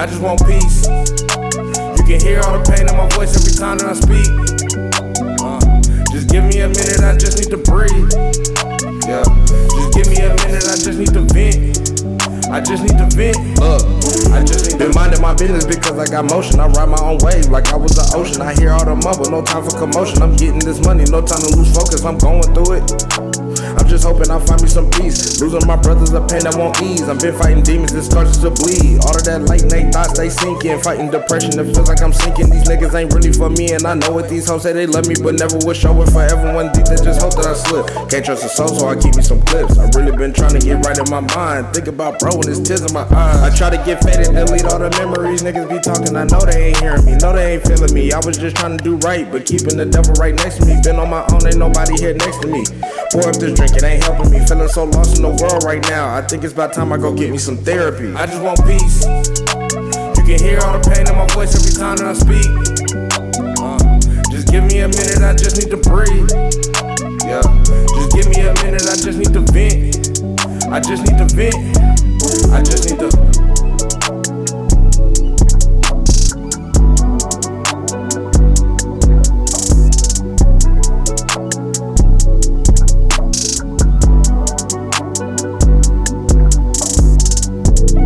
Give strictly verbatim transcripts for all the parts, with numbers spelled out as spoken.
just want peace. You can hear all the pain in my voice every time that I speak. Uh, just give me a minute, I just need to breathe. Yeah, just give me a minute, I just need to vent. I just need to vent. Look, I just need to minding my business because I got motion. I ride my own wave like I was the ocean. I hear all the mumble, no time for commotion. I'm getting this money, no time to lose focus. I'm going through it. I'm just hoping I find me some peace. Losing my brothers, a pain that won't ease. I've been fighting demons, it starts to bleed. All of that late night thoughts, they sinking. Fighting depression, it feels like I'm sinking. These niggas ain't really for me, and I know what these hoes say they love me, but never would show it for everyone deep. They just hope that I slip. Can't trust a soul, so I keep me some clips. I really been trying to get right in my mind. Think about bro when it's tears in my eyes. I try to get faded, delete all the memories. Niggas be talking, I know they ain't hearing me. Know they ain't feeling me. I was just trying to do right, but keeping the devil right next to me. Been on my own, ain't nobody here next to me. Pour up this drink, it ain't helping me. Feeling so lost in the world right now. I think it's about time I go get me some therapy. I just want peace. You can hear all the pain in my voice every time that I speak. Uh, just give me a minute, I just need to breathe. Yeah, just give me a minute, I just need to vent. I just need to vent. I just need to.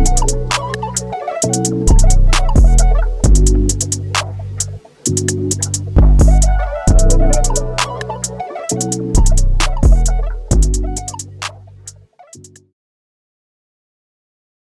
Thank you.